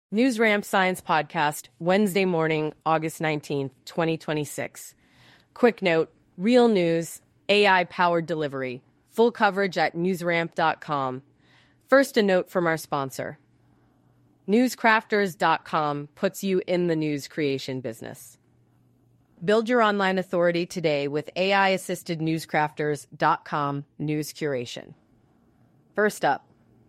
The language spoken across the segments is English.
NewsRamp Science Podcast, Wednesday morning, August 19th, 2026. Quick note, real news, AI-powered delivery. Full coverage at newsramp.com. First, a note from our sponsor. Newscrafters.com puts you in the news creation business. Build your online authority today with AI-assisted newscrafters.com news curation. First up,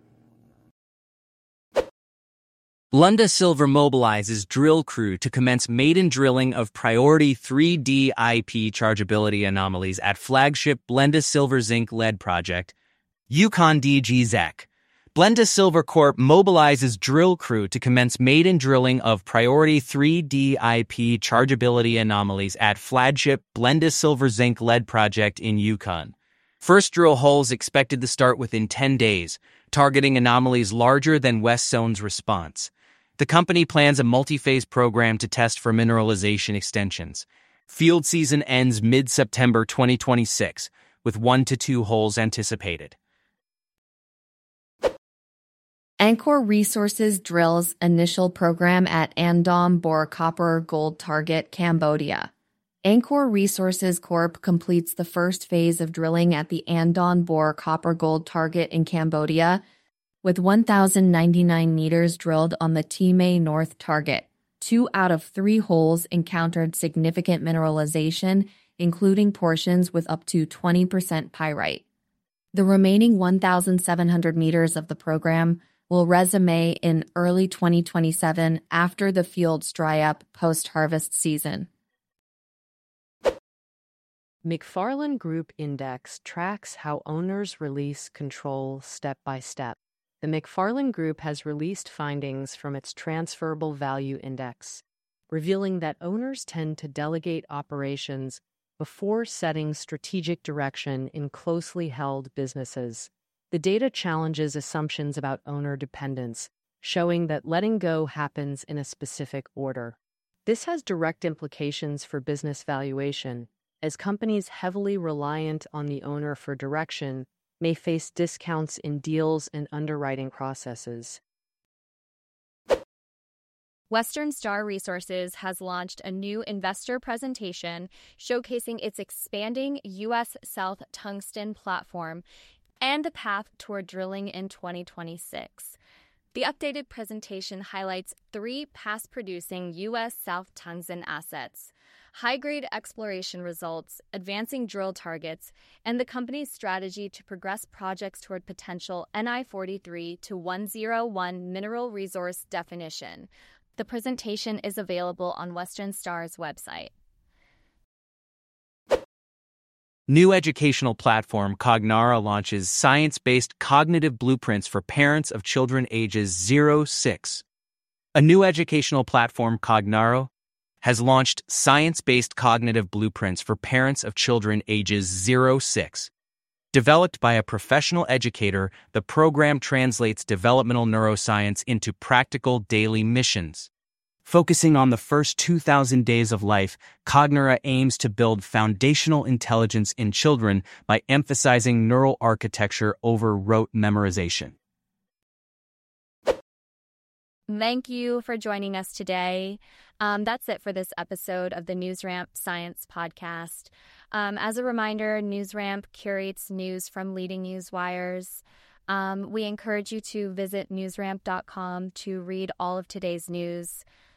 Blenda Silver mobilizes drill crew to commence maiden drilling of priority 3D IP chargeability anomalies at flagship Blenda Silver Zinc Lead project, Yukon DGZEC. Blenda Silver Corp mobilizes drill crew to commence maiden drilling of priority 3D IP chargeability anomalies at flagship Blenda Silver Zinc Lead project in Yukon. First drill holes expected to start within 10 days, targeting anomalies larger than West Zone's response. The company plans a multi-phase program to test for mineralization extensions. Field season ends mid-September 2026, with 1 to 2 holes anticipated. Angkor Resources drills initial program at Andong Bor copper gold target, Cambodia. Angkor Resources Corp completes the first phase of drilling at the Andong Bor copper gold target in Cambodia, with 1,099 meters drilled on the Timay North target. 2 out of 3 holes encountered significant mineralization, including portions with up to 20% pyrite. The remaining 1,700 meters of the program will resume in early 2027 after the fields dry up post-harvest season. McFarland Group Index tracks how owners release control step by step. The McFarland Group has released findings from its Transferable Value Index, revealing that owners tend to delegate operations before setting strategic direction in closely held businesses. The data challenges assumptions about owner dependence, showing that letting go happens in a specific order. This has direct implications for business valuation, as companies heavily reliant on the owner for direction may face discounts in deals and underwriting processes. Western Star Resources has launched a new investor presentation showcasing its expanding U.S. South tungsten platform and the path toward drilling in 2026. The updated presentation highlights 3 past-producing U.S. South tungsten assets, high-grade exploration results, advancing drill targets, and the company's strategy to progress projects toward potential NI 43 to 101 mineral resource definition. The presentation is available on Western Star's website. New educational platform Cognara launches science-based cognitive blueprints for parents of children ages 0-6. A new educational platform, Cognara, has launched science-based cognitive blueprints for parents of children ages 0-6. Developed by a professional educator, the program translates developmental neuroscience into practical daily missions. Focusing on the first 2,000 days of life, Cognara aims to build foundational intelligence in children by emphasizing neural architecture over rote memorization. Thank you for joining us today. That's it for this episode of the NewsRamp Science Podcast. As a reminder, NewsRamp curates news from leading news wires. We encourage you to visit newsramp.com to read all of today's news.